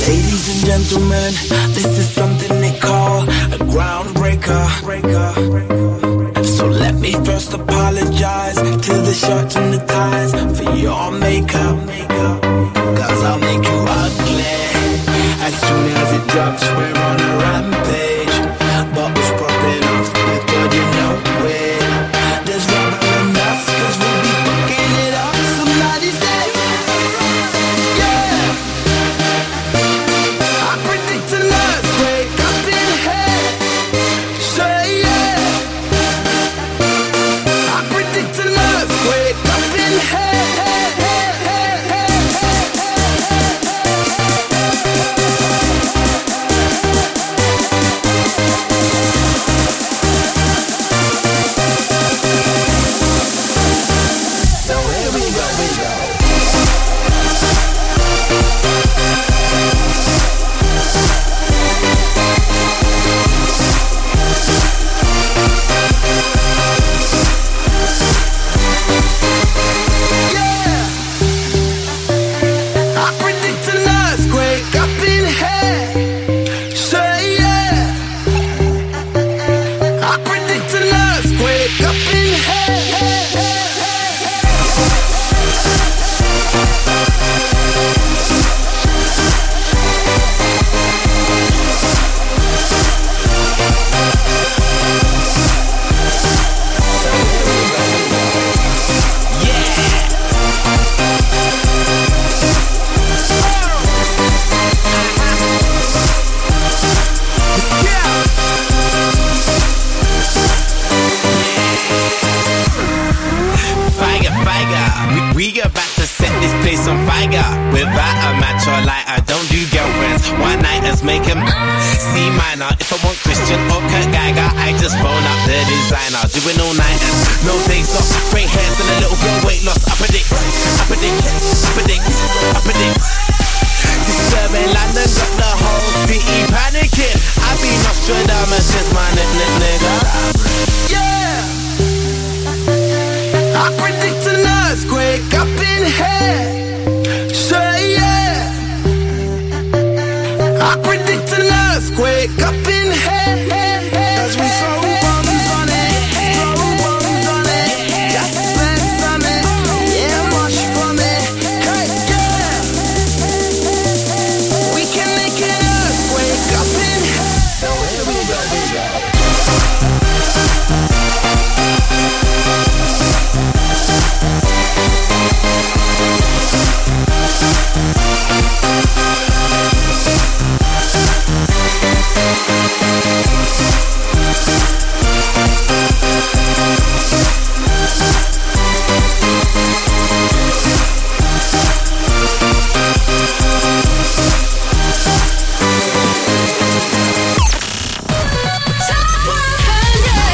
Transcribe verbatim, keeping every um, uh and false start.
Ladies and gentlemen, this is something they call a groundbreaker. So let me first apologize to the shirts and the ties for your makeup. Cause I'll make you ugly as soon as it drops. We're on a rampage. Bubbles popping off before you know it. There's rubber in us cause we'll be fucking it up. Somebody say yeah. I predict an earthquake up in here. Say yeah. I predict an earthquake up in here. Doing all nighters, no days off, great hairs and a little bit of weight loss. I predict, I predict, I predict, I